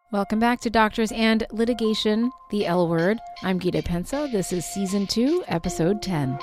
Welcome back to Doctors and Litigation, the L Word. I'm Gita Pensa. This is Season 2, Episode 10.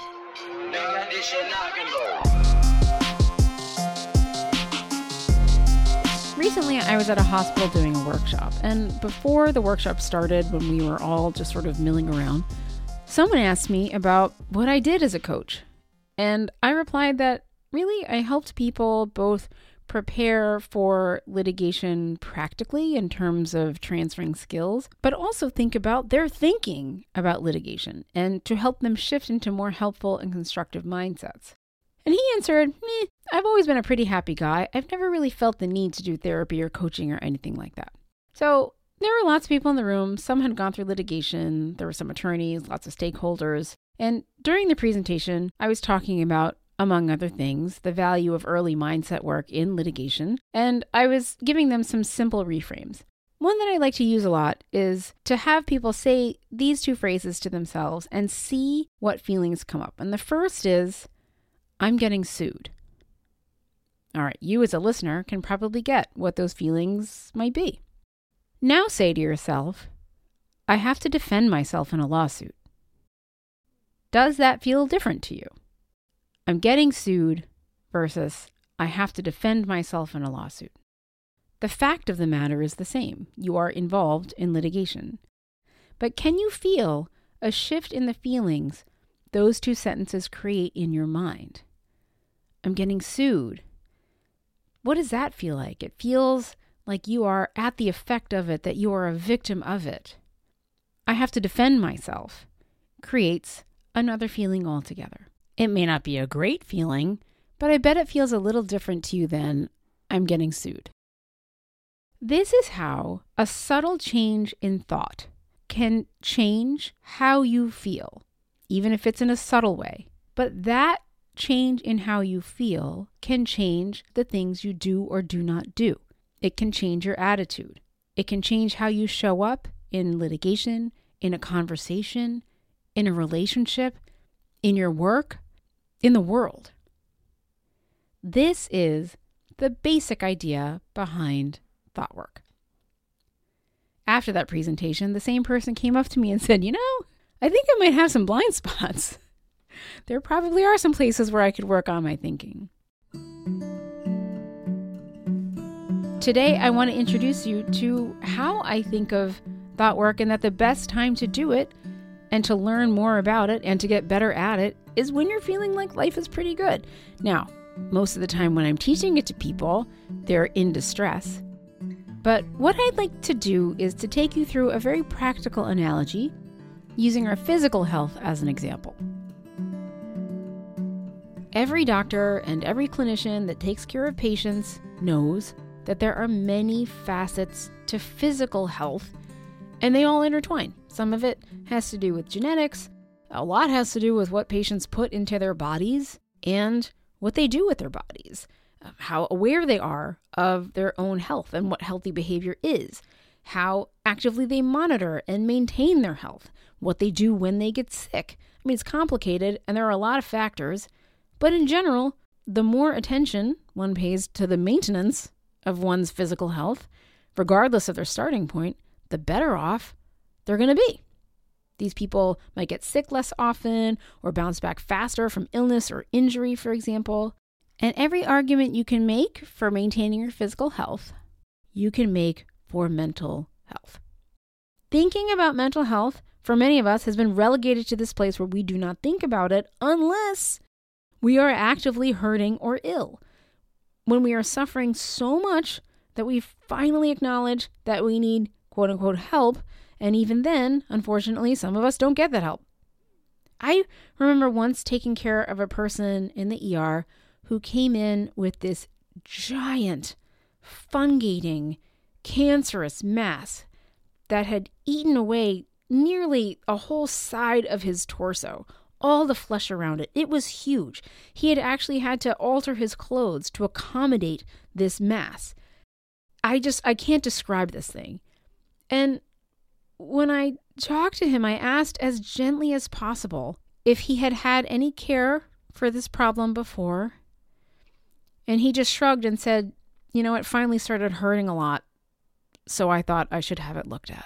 Recently, I was at a hospital doing a workshop, and before the workshop started, when we were all just sort of milling around, someone asked me about what I did as a coach. And I replied that really I helped people both prepare for litigation practically in terms of transferring skills, but also think about their thinking about litigation and to help them shift into more helpful and constructive mindsets. And he answered, I've always been a pretty happy guy. I've never really felt the need to do therapy or coaching or anything like that. So there were lots of people in the room. Some had gone through litigation. There were some attorneys, lots of stakeholders. And during the presentation, I was talking about, among other things, the value of early mindset work in litigation. And I was giving them some simple reframes. One that I like to use a lot is to have people say these two phrases to themselves and see what feelings come up. And the first is, I'm getting sued. All right, you as a listener can probably get what those feelings might be. Now say to yourself, I have to defend myself in a lawsuit. Does that feel different to you? I'm getting sued versus I have to defend myself in a lawsuit. The fact of the matter is the same. You are involved in litigation. But can you feel a shift in the feelings those two sentences create in your mind? I'm getting sued. What does that feel like? It feels like you are at the effect of it, that you are a victim of it. I have to defend myself creates another feeling altogether. It may not be a great feeling, but I bet it feels a little different to you than I'm getting sued. This is how a subtle change in thought can change how you feel, even if it's in a subtle way. But that change in how you feel can change the things you do or do not do. It can change your attitude. It can change how you show up in litigation, in a conversation, in a relationship, in your work, in the world. This is the basic idea behind thought work. After that presentation, the same person came up to me and said, I think I might have some blind spots. There probably are some places where I could work on my thinking. Today, I want to introduce you to how I think of thought work and that the best time to do it and to learn more about it and to get better at it is when you're feeling like life is pretty good. Now, most of the time when I'm teaching it to people, they're in distress. But what I'd like to do is to take you through a very practical analogy using our physical health as an example. Every doctor and every clinician that takes care of patients knows that there are many facets to physical health, and they all intertwine. Some of it has to do with genetics. A lot has to do with what patients put into their bodies and what they do with their bodies, how aware they are of their own health and what healthy behavior is, how actively they monitor and maintain their health, what they do when they get sick. I mean, it's complicated and there are a lot of factors, but in general, the more attention one pays to the maintenance of one's physical health, regardless of their starting point, the better off they're going to be. These people might get sick less often or bounce back faster from illness or injury, for example. And every argument you can make for maintaining your physical health, you can make for mental health. Thinking about mental health, for many of us, has been relegated to this place where we do not think about it unless we are actively hurting or ill. When we are suffering so much that we finally acknowledge that we need quote-unquote help, and even then, unfortunately, some of us don't get that help. I remember once taking care of a person in the ER who came in with this giant, fungating, cancerous mass that had eaten away nearly a whole side of his torso, all the flesh around it. It was huge. He had actually had to alter his clothes to accommodate this mass. I can't describe this thing. And when I talked to him, I asked as gently as possible if he had had any care for this problem before. And he just shrugged and said, it finally started hurting a lot. so I thought I should have it looked at.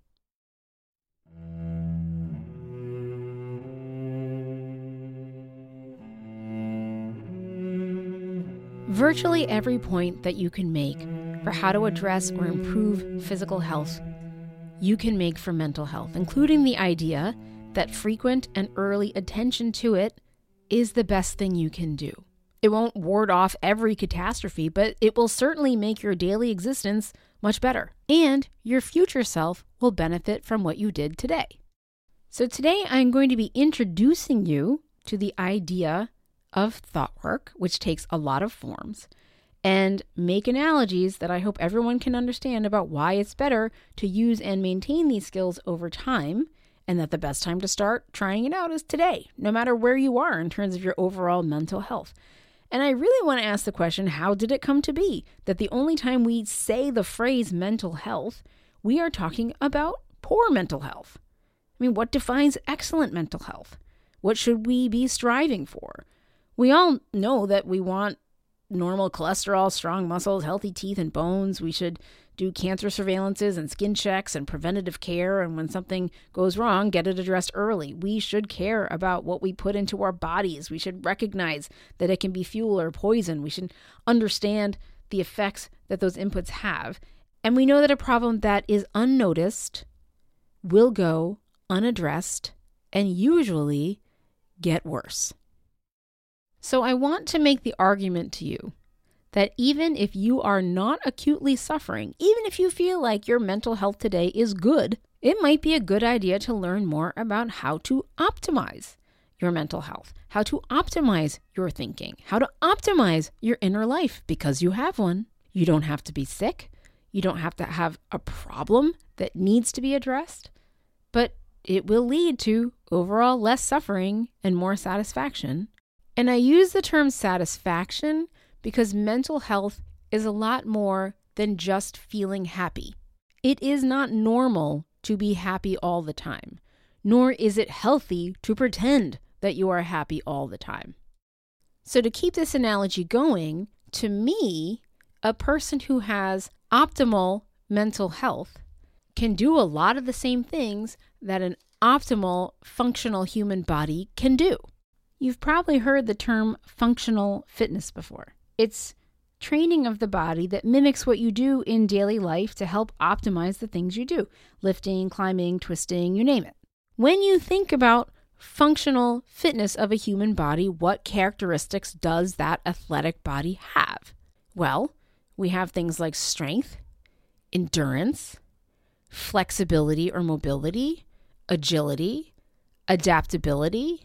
Virtually every point that you can make for how to address or improve physical health, you can make for mental health, including the idea that frequent and early attention to it is the best thing you can do. It won't ward off every catastrophe, but it will certainly make your daily existence much better. And your future self will benefit from what you did today. So today I'm going to be introducing you to the idea of thought work, which takes a lot of forms, and make analogies that I hope everyone can understand about why it's better to use and maintain these skills over time, and that the best time to start trying it out is today, no matter where you are in terms of your overall mental health. And I really want to ask the question, how did it come to be that the only time we say the phrase mental health, we are talking about poor mental health? I mean, what defines excellent mental health? What should we be striving for? We all know that we want normal cholesterol, strong muscles, healthy teeth and bones. We should do cancer surveillances and skin checks and preventative care. And when something goes wrong, get it addressed early. We should care about what we put into our bodies. We should recognize that it can be fuel or poison. We should understand the effects that those inputs have. And we know that a problem that is unnoticed will go unaddressed and usually get worse. So I want to make the argument to you that even if you are not acutely suffering, even if you feel like your mental health today is good, it might be a good idea to learn more about how to optimize your mental health, how to optimize your thinking, how to optimize your inner life, because you have one. You don't have to be sick. You don't have to have a problem that needs to be addressed, but it will lead to overall less suffering and more satisfaction. And I use the term satisfaction because mental health is a lot more than just feeling happy. It is not normal to be happy all the time, nor is it healthy to pretend that you are happy all the time. So to keep this analogy going, to me, a person who has optimal mental health can do a lot of the same things that an optimal functional human body can do. You've probably heard the term functional fitness before. It's training of the body that mimics what you do in daily life to help optimize the things you do. Lifting, climbing, twisting, you name it. When you think about functional fitness of a human body, what characteristics does that athletic body have? Well, we have things like strength, endurance, flexibility or mobility, agility, adaptability,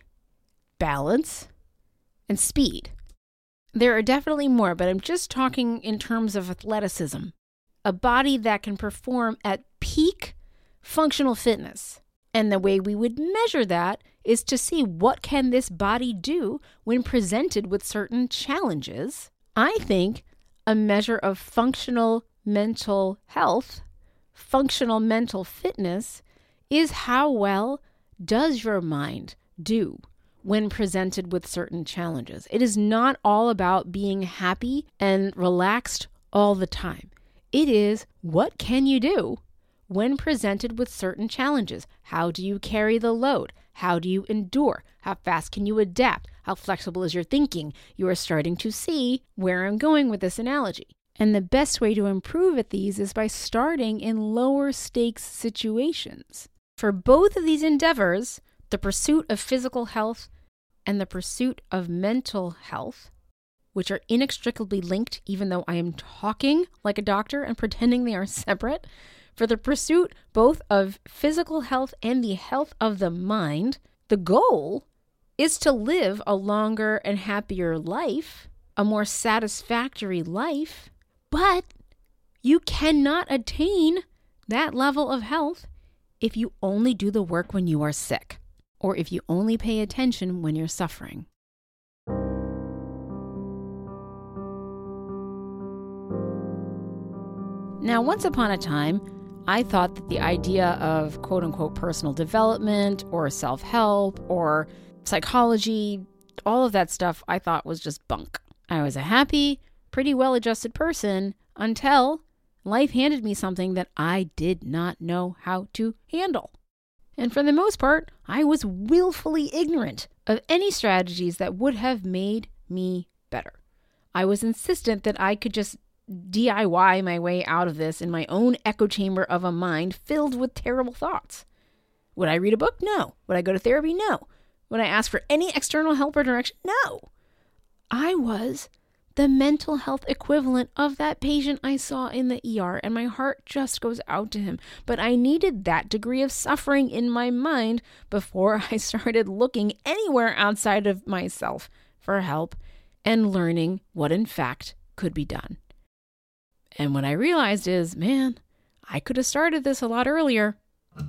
balance, and speed. There are definitely more, but I'm just talking in terms of athleticism. A body that can perform at peak functional fitness. And the way we would measure that is to see what can this body do when presented with certain challenges. I think a measure of functional mental health, functional mental fitness, is how well does your mind do when presented with certain challenges. It is not all about being happy and relaxed all the time. It is, what can you do when presented with certain challenges? How do you carry the load? How do you endure? How fast can you adapt? How flexible is your thinking? You are starting to see where I'm going with this analogy. And the best way to improve at these is by starting in lower stakes situations. For both of these endeavors, the pursuit of physical health and the pursuit of mental health, which are inextricably linked, even though I am talking like a doctor and pretending they are separate, for the pursuit both of physical health and the health of the mind, the goal is to live a longer and happier life, a more satisfactory life, but you cannot attain that level of health if you only do the work when you are sick, or if you only pay attention when you're suffering. Now, once upon a time, I thought that the idea of quote-unquote personal development or self-help or psychology, all of that stuff I thought was just bunk. I was a happy, pretty well-adjusted person until life handed me something that I did not know how to handle. And for the most part, I was willfully ignorant of any strategies that would have made me better. I was insistent that I could just DIY my way out of this in my own echo chamber of a mind filled with terrible thoughts. Would I read a book? No. Would I go to therapy? No. Would I ask for any external help or direction? No. I was the mental health equivalent of that patient I saw in the ER, and my heart just goes out to him. But I needed that degree of suffering in my mind before I started looking anywhere outside of myself for help and learning what in fact could be done. And what I realized is, man, I could have started this a lot earlier.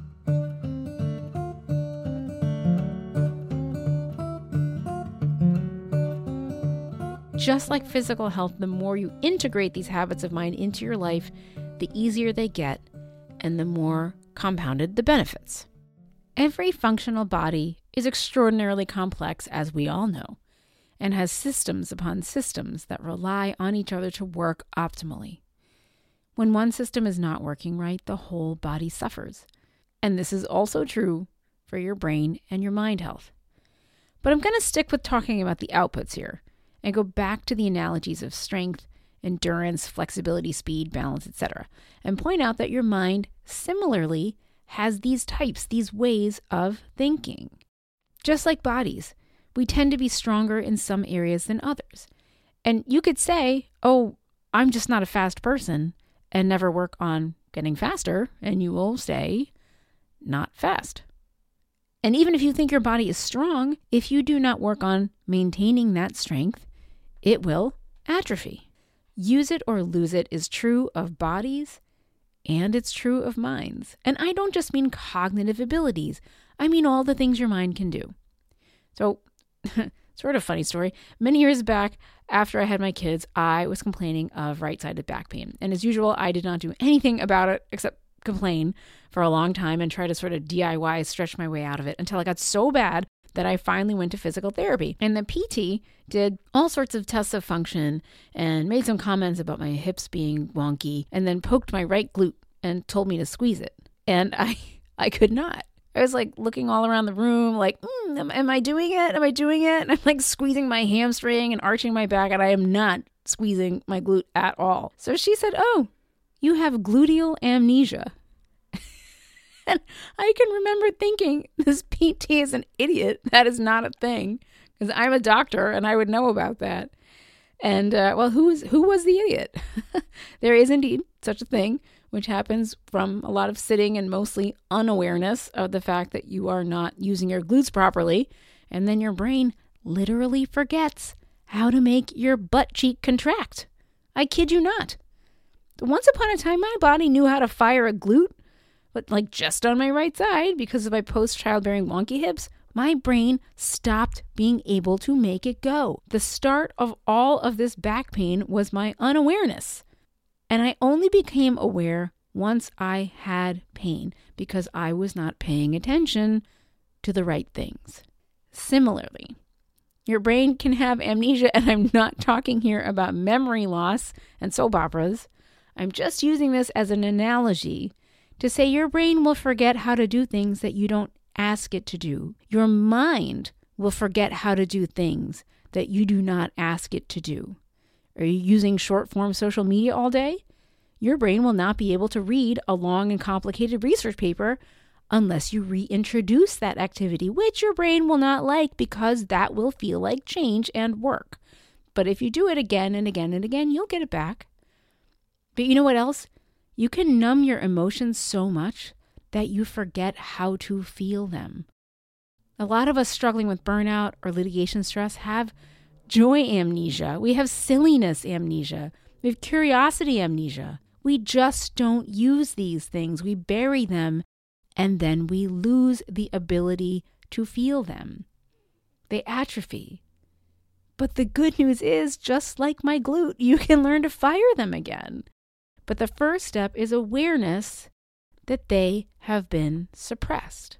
Just like physical health, the more you integrate these habits of mind into your life, the easier they get and the more compounded the benefits. Every functional body is extraordinarily complex, as we all know, and has systems upon systems that rely on each other to work optimally. When one system is not working right, the whole body suffers. And this is also true for your brain and your mind health. But I'm going to stick with talking about the outputs here and go back to the analogies of strength, endurance, flexibility, speed, balance, etc., and point out that your mind similarly has these types, these ways of thinking. Just like bodies, we tend to be stronger in some areas than others. And you could say, oh, I'm just not a fast person, and never work on getting faster, and you will stay not fast. And even if you think your body is strong, if you do not work on maintaining that strength, it will atrophy. Use it or lose it is true of bodies, and it's true of minds. And I don't just mean cognitive abilities. I mean all the things your mind can do. So, sort of funny story. Many years back, after I had my kids, I was complaining of right-sided back pain. And as usual, I did not do anything about it except complain for a long time and try to sort of DIY stretch my way out of it until it got so bad that I finally went to physical therapy. And the PT did all sorts of tests of function and made some comments about my hips being wonky and then poked my right glute and told me to squeeze it. And I could not. I was like looking all around the room like, am I doing it? Am I doing it? And I'm like squeezing my hamstring and arching my back, and I am not squeezing my glute at all. So she said, oh, you have gluteal amnesia. And I can remember thinking this PT is an idiot. That is not a thing, because I'm a doctor and I would know about that. And well, who was the idiot? There is indeed such a thing, which happens from a lot of sitting and mostly unawareness of the fact that you are not using your glutes properly. And then your brain literally forgets how to make your butt cheek contract. I kid you not. Once upon a time, my body knew how to fire a glute, but like just on my right side because of my post-childbearing wonky hips, my brain stopped being able to make it go. The start of all of this back pain was my unawareness. And I only became aware once I had pain because I was not paying attention to the right things. Similarly, your brain can have amnesia, and I'm not talking here about memory loss and soap operas. I'm just using this as an analogy to say your brain will forget how to do things that you don't ask it to do. Your mind will forget how to do things that you do not ask it to do. Are you using short-form social media all day? Your brain will not be able to read a long and complicated research paper unless you reintroduce that activity, which your brain will not like because that will feel like change and work. But if you do it again and again and again, you'll get it back. But you know what else? You can numb your emotions so much that you forget how to feel them. A lot of us struggling with burnout or litigation stress have joy amnesia. We have silliness amnesia. We have curiosity amnesia. We just don't use these things. We bury them, and then we lose the ability to feel them. They atrophy. But the good news is, just like my glute, you can learn to fire them again. But the first step is awareness that they have been suppressed.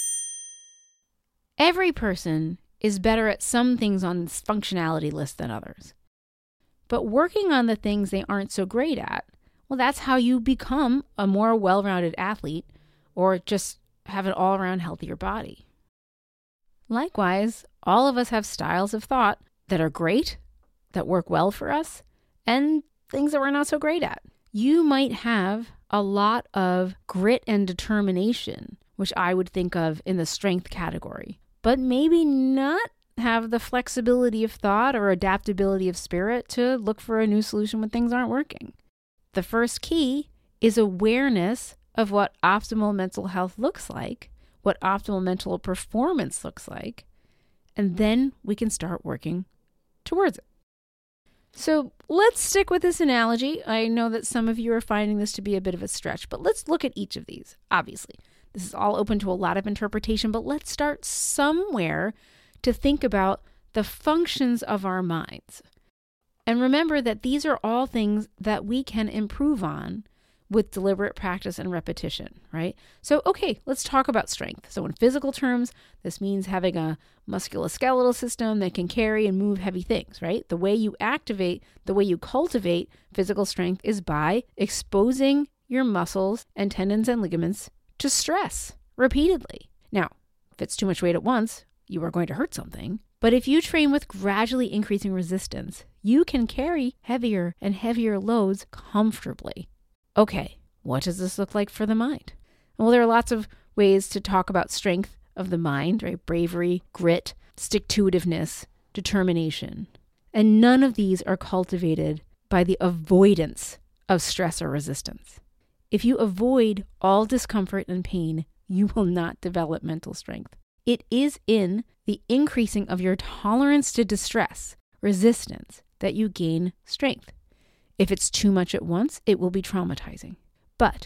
Every person is better at some things on this functionality list than others. But working on the things they aren't so great at Well, that's how you become a more well-rounded athlete or just have an all-around healthier body. Likewise, all of us have styles of thought that are great, that work well for us, and things that we're not so great at. You might have a lot of grit and determination, which I would think of in the strength category, but maybe not have the flexibility of thought or adaptability of spirit to look for a new solution when things aren't working. The first key is awareness of what optimal mental health looks like, what optimal mental performance looks like, and then we can start working towards it. So let's stick with this analogy. I know that some of you are finding this to be a bit of a stretch, but let's look at each of these. Obviously, this is all open to a lot of interpretation, but let's start somewhere to think about the functions of our minds. And remember that these are all things that we can improve on with deliberate practice and repetition, right? So, okay, let's talk about strength. So in physical terms, this means having a musculoskeletal system that can carry and move heavy things, right? The way you cultivate physical strength is by exposing your muscles and tendons and ligaments to stress repeatedly. Now, if it's too much weight at once, you are going to hurt something. But if you train with gradually increasing resistance, you can carry heavier and heavier loads comfortably. Okay, what does this look like for the mind? Well, there are lots of ways to talk about strength of the mind, right? Bravery, grit, stick-to-itiveness, determination. And none of these are cultivated by the avoidance of stress or resistance. If you avoid all discomfort and pain, you will not develop mental strength. It is in the increasing of your tolerance to distress, resistance, that you gain strength. If it's too much at once, it will be traumatizing. But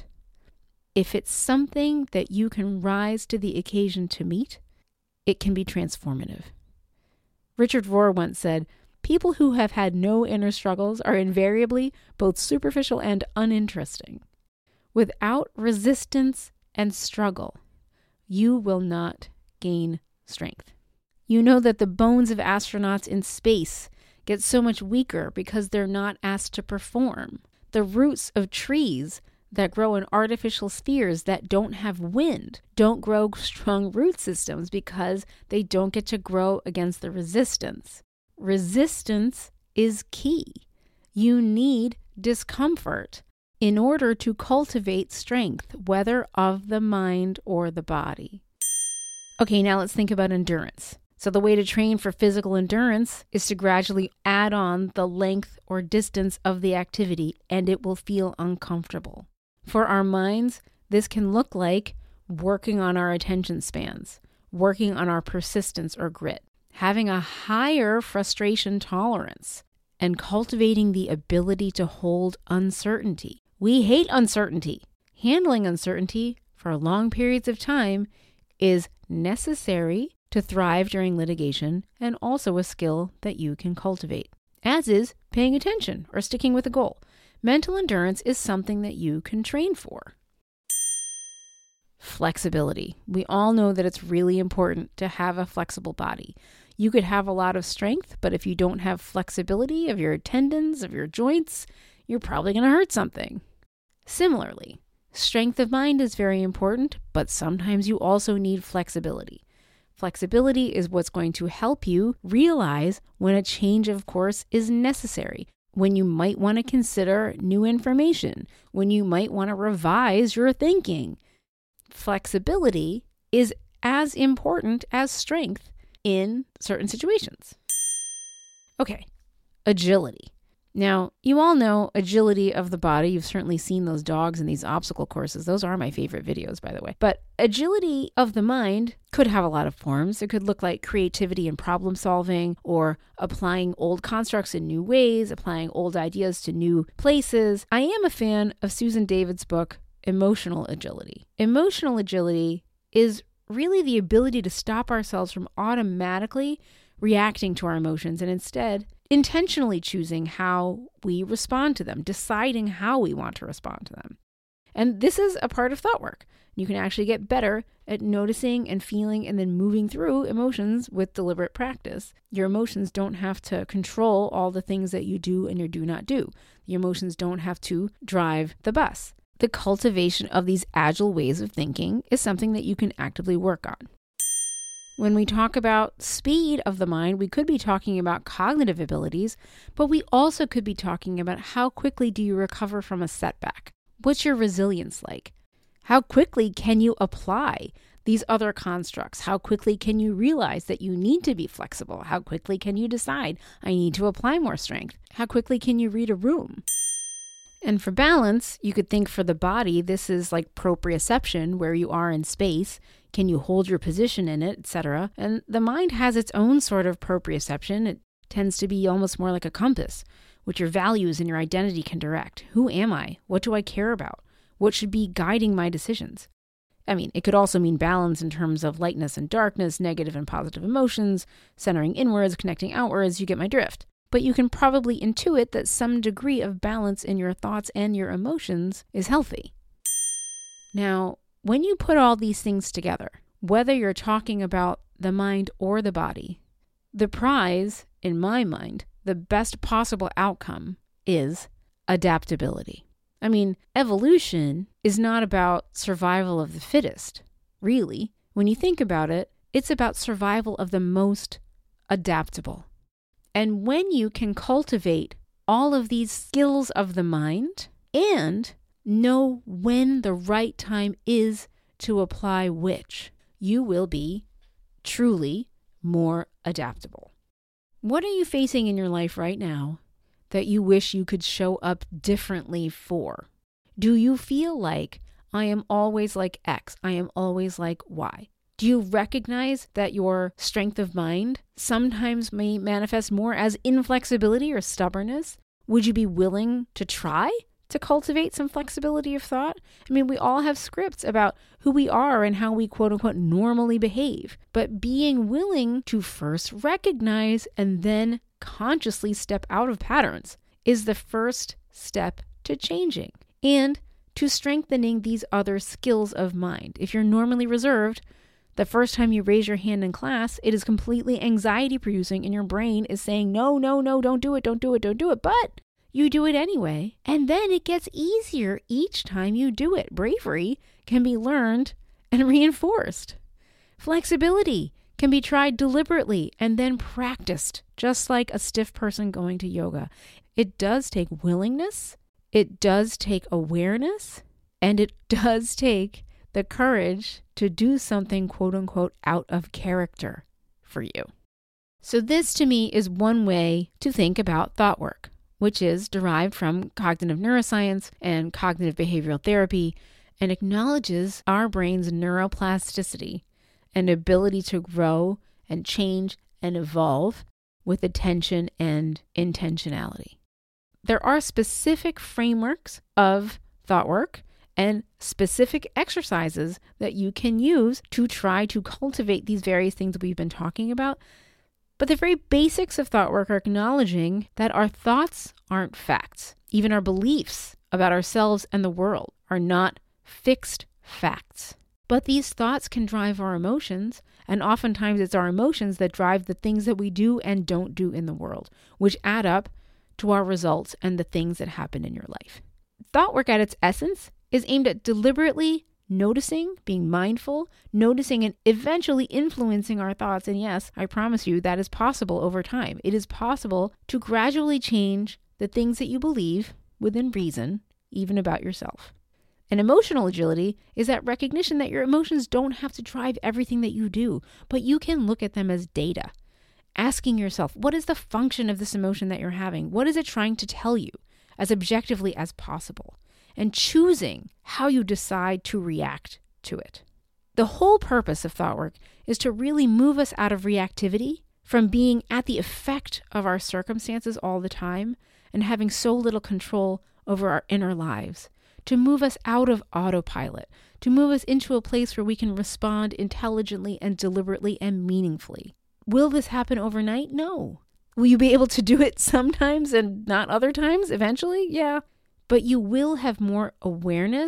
if it's something that you can rise to the occasion to meet, it can be transformative. Richard Rohr once said, "People who have had no inner struggles are invariably both superficial and uninteresting. Without resistance and struggle, you will not gain strength." You know that the bones of astronauts in space get so much weaker because they're not asked to perform. The roots of trees that grow in artificial spheres that don't have wind don't grow strong root systems because they don't get to grow against the resistance. Resistance is key. You need discomfort in order to cultivate strength, whether of the mind or the body. Okay, now let's think about endurance. So the way to train for physical endurance is to gradually add on the length or distance of the activity, and it will feel uncomfortable. For our minds, this can look like working on our attention spans, working on our persistence or grit, having a higher frustration tolerance, and cultivating the ability to hold uncertainty. We hate uncertainty. Handling uncertainty for long periods of time is necessary to thrive during litigation and also a skill that you can cultivate, as is paying attention or sticking with a goal. Mental endurance is something that you can train for. Flexibility. We all know that it's really important to have a flexible body. You could have a lot of strength, but if you don't have flexibility of your tendons, of your joints, you're probably going to hurt something. Similarly, strength of mind is very important, but sometimes you also need flexibility. Flexibility is what's going to help you realize when a change of course is necessary, when you might want to consider new information, when you might want to revise your thinking. Flexibility is as important as strength in certain situations. Okay, agility. Now, you all know agility of the body. You've certainly seen those dogs in these obstacle courses. Those are my favorite videos, by the way. But agility of the mind could have a lot of forms. It could look like creativity and problem solving, or applying old constructs in new ways, applying old ideas to new places. I am a fan of Susan David's book, Emotional Agility. Emotional agility is really the ability to stop ourselves from automatically reacting to our emotions and instead intentionally choosing how we respond to them, deciding how we want to respond to them. And this is a part of thought work. You can actually get better at noticing and feeling and then moving through emotions with deliberate practice. Your emotions don't have to control all the things that you do and you do not do. Your emotions don't have to drive the bus. The cultivation of these agile ways of thinking is something that you can actively work on. When we talk about speed of the mind, we could be talking about cognitive abilities, but we also could be talking about how quickly do you recover from a setback? What's your resilience like? How quickly can you apply these other constructs? How quickly can you realize that you need to be flexible? How quickly can you decide, I need to apply more strength? How quickly can you read a room? And for balance, you could think for the body, this is like proprioception, where you are in space. Can you hold your position in it, etc.? And the mind has its own sort of proprioception. It tends to be almost more like a compass, which your values and your identity can direct. Who am I? What do I care about? What should be guiding my decisions? I mean, it could also mean balance in terms of lightness and darkness, negative and positive emotions, centering inwards, connecting outwards. You get my drift. But you can probably intuit that some degree of balance in your thoughts and your emotions is healthy. Now, when you put all these things together, whether you're talking about the mind or the body, the prize, in my mind, the best possible outcome is adaptability. I mean, evolution is not about survival of the fittest, really. When you think about it, it's about survival of the most adaptable. And when you can cultivate all of these skills of the mind and know when the right time is to apply which, you will be truly more adaptable. What are you facing in your life right now that you wish you could show up differently for? Do you feel like I am always like X, I am always like Y? Do you recognize that your strength of mind sometimes may manifest more as inflexibility or stubbornness? Would you be willing to try to cultivate some flexibility of thought? I mean, we all have scripts about who we are and how we quote unquote normally behave, but being willing to first recognize and then consciously step out of patterns is the first step to changing and to strengthening these other skills of mind. If you're normally reserved, the first time you raise your hand in class, it is completely anxiety producing and your brain is saying, no, don't do it. But you do it anyway. And then it gets easier each time you do it. Bravery can be learned and reinforced. Flexibility can be tried deliberately and then practiced, just like a stiff person going to yoga. It does take willingness, it does take awareness, and it does take the courage to do something quote unquote out of character for you. So this to me is one way to think about thought work, which is derived from cognitive neuroscience and cognitive behavioral therapy and acknowledges our brain's neuroplasticity and ability to grow and change and evolve with attention and intentionality. There are specific frameworks of thought work and specific exercises that you can use to try to cultivate these various things that we've been talking about. But the very basics of thought work are acknowledging that our thoughts aren't facts. Even our beliefs about ourselves and the world are not fixed facts. But these thoughts can drive our emotions, and oftentimes it's our emotions that drive the things that we do and don't do in the world, which add up to our results and the things that happen in your life. Thought work at its essence is aimed at deliberately noticing, being mindful, noticing and eventually influencing our thoughts. And yes, I promise you that is possible over time. It is possible to gradually change the things that you believe within reason, even about yourself. And emotional agility is that recognition that your emotions don't have to drive everything that you do, but you can look at them as data. Asking yourself, what is the function of this emotion that you're having? What is it trying to tell you as objectively as possible? And choosing how you decide to react to it. The whole purpose of thought work is to really move us out of reactivity, from being at the effect of our circumstances all the time and having so little control over our inner lives, to move us out of autopilot, to move us into a place where we can respond intelligently and deliberately and meaningfully. Will this happen overnight? No. Will you be able to do it sometimes and not other times eventually? Yeah. But you will have more awareness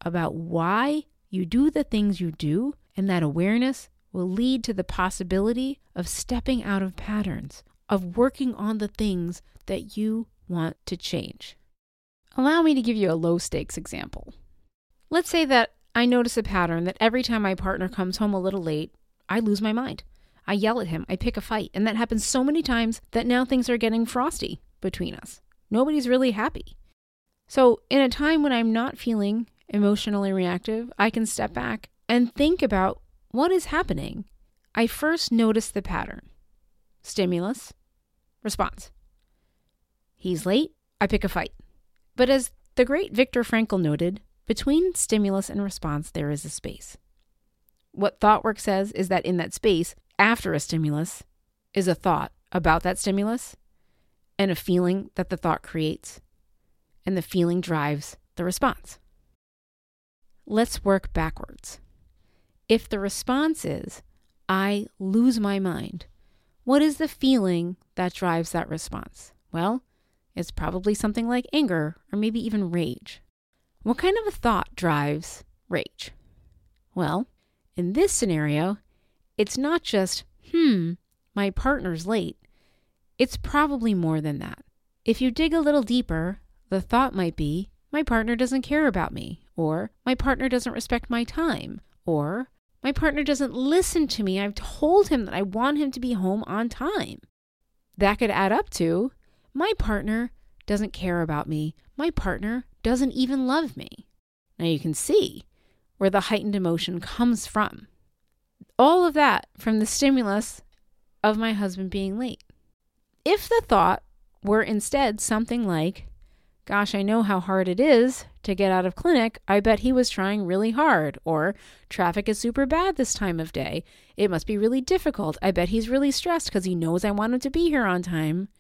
about why you do the things you do, and that awareness will lead to the possibility of stepping out of patterns, of working on the things that you want to change. Allow me to give you a low-stakes example. Let's say that I notice a pattern that every time my partner comes home a little late, I lose my mind. I yell at him, I pick a fight, and that happens so many times that now things are getting frosty between us. Nobody's really happy. So in a time when I'm not feeling emotionally reactive, I can step back and think about what is happening. I first notice the pattern. Stimulus, response. He's late, I pick a fight. But as the great Viktor Frankl noted, between stimulus and response, there is a space. What ThoughtWork says is that in that space, after a stimulus, is a thought about that stimulus and a feeling that the thought creates, and the feeling drives the response. Let's work backwards. If the response is, I lose my mind, what is the feeling that drives that response? Well, it's probably something like anger or maybe even rage. What kind of a thought drives rage? Well, in this scenario, it's not just, my partner's late. It's probably more than that. If you dig a little deeper, the thought might be, my partner doesn't care about me, or my partner doesn't respect my time, or my partner doesn't listen to me. I've told him that I want him to be home on time. That could add up to, my partner doesn't care about me. My partner doesn't even love me. Now you can see where the heightened emotion comes from. All of that from the stimulus of my husband being late. If the thought were instead something like, gosh, I know how hard it is to get out of clinic. I bet he was trying really hard. Or traffic is super bad this time of day. It must be really difficult. I bet he's really stressed because he knows I want him to be here on time.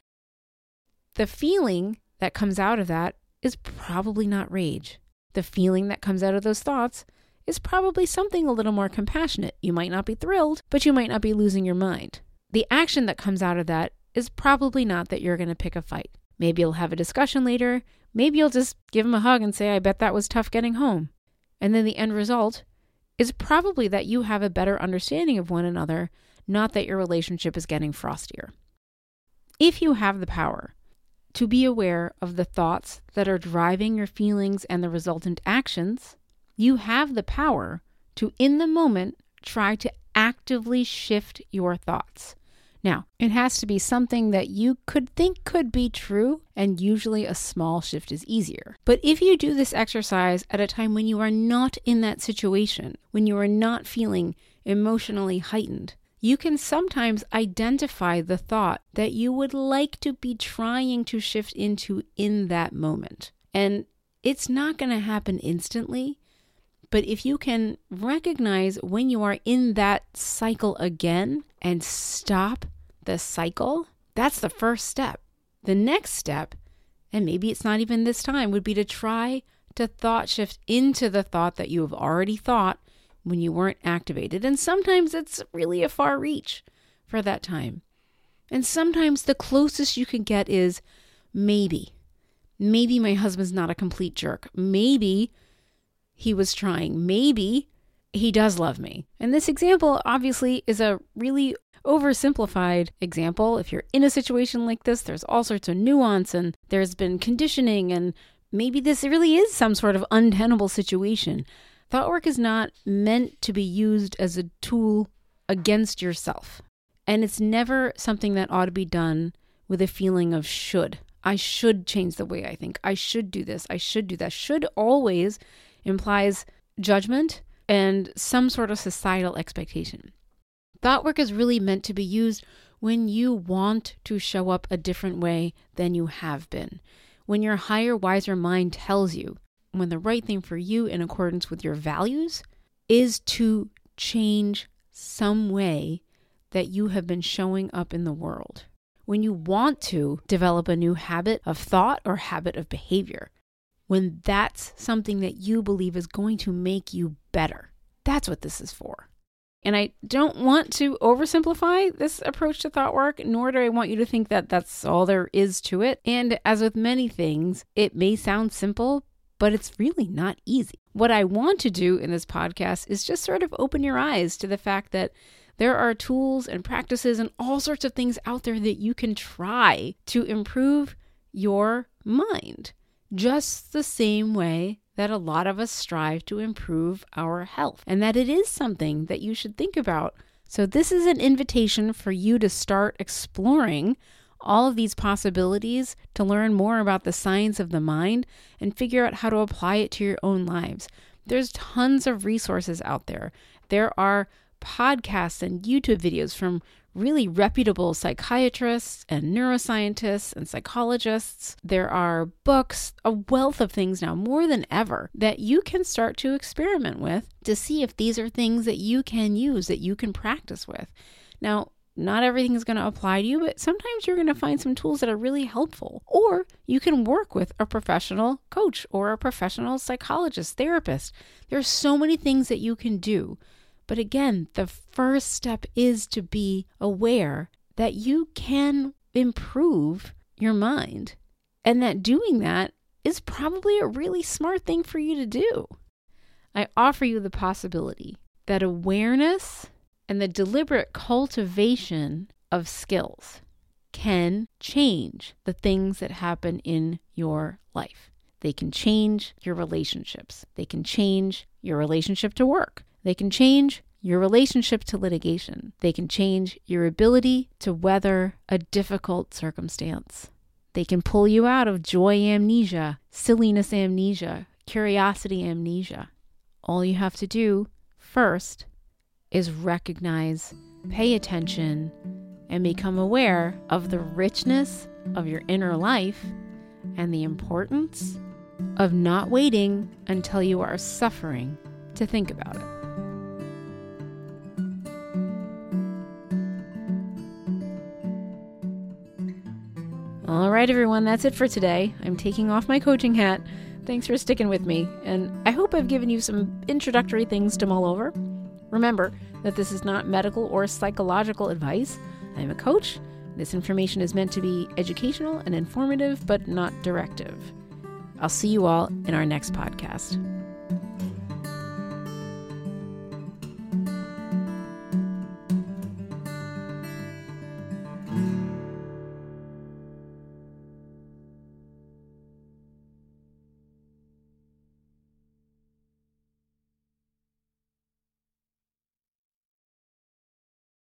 The feeling that comes out of that is probably not rage. The feeling that comes out of those thoughts is probably something a little more compassionate. You might not be thrilled, but you might not be losing your mind. The action that comes out of that is probably not that you're going to pick a fight. Maybe you'll have a discussion later. Maybe you'll just give him a hug and say, I bet that was tough getting home. And then the end result is probably that you have a better understanding of one another, not that your relationship is getting frostier. If you have the power to be aware of the thoughts that are driving your feelings and the resultant actions, you have the power to, in the moment, try to actively shift your thoughts. Now, it has to be something that you could think could be true, and usually a small shift is easier. But if you do this exercise at a time when you are not in that situation, when you are not feeling emotionally heightened, you can sometimes identify the thought that you would like to be trying to shift into in that moment. And it's not going to happen instantly, but if you can recognize when you are in that cycle again and stop the cycle, that's the first step. The next step, and maybe it's not even this time, would be to try to thought shift into the thought that you have already thought when you weren't activated. And sometimes it's really a far reach for that time. And sometimes the closest you can get is maybe my husband's not a complete jerk. Maybe he was trying. Maybe he does love me. And this example obviously is a really oversimplified example. If you're in a situation like this, there's all sorts of nuance and there's been conditioning, and maybe this really is some sort of untenable situation. ThoughtWork is not meant to be used as a tool against yourself. And it's never something that ought to be done with a feeling of should. I should change the way I think. I should do this. I should do that. Should always implies judgment and some sort of societal expectation. ThoughtWork is really meant to be used when you want to show up a different way than you have been. When your higher, wiser mind tells you when the right thing for you in accordance with your values is to change some way that you have been showing up in the world. When you want to develop a new habit of thought or habit of behavior. When that's something that you believe is going to make you better. That's what this is for. And I don't want to oversimplify this approach to thought work, nor do I want you to think that that's all there is to it. And as with many things, it may sound simple, but it's really not easy. What I want to do in this podcast is just sort of open your eyes to the fact that there are tools and practices and all sorts of things out there that you can try to improve your mind, just the same way that a lot of us strive to improve our health, and that it is something that you should think about. So this is an invitation for you to start exploring all of these possibilities, to learn more about the science of the mind and figure out how to apply it to your own lives. There's tons of resources out there. There are podcasts and YouTube videos from really reputable psychiatrists and neuroscientists and psychologists. There are books, a wealth of things now, more than ever, that you can start to experiment with to see if these are things that you can use, that you can practice with. Now, not everything is going to apply to you, but sometimes you're going to find some tools that are really helpful. Or you can work with a professional coach or a professional psychologist, therapist. There are so many things that you can do. But again, the first step is to be aware that you can improve your mind and that doing that is probably a really smart thing for you to do. I offer you the possibility that awareness and the deliberate cultivation of skills can change the things that happen in your life. They can change your relationships. They can change your relationship to work. They can change your relationship to litigation. They can change your ability to weather a difficult circumstance. They can pull you out of joy amnesia, silliness amnesia, curiosity amnesia. All you have to do first is recognize, pay attention, and become aware of the richness of your inner life and the importance of not waiting until you are suffering to think about it. All right, everyone, that's it for today. I'm taking off my coaching hat. Thanks for sticking with me, and I hope I've given you some introductory things to mull over. Remember that this is not medical or psychological advice. I'm a coach. This information is meant to be educational and informative, but not directive. I'll see you all in our next podcast.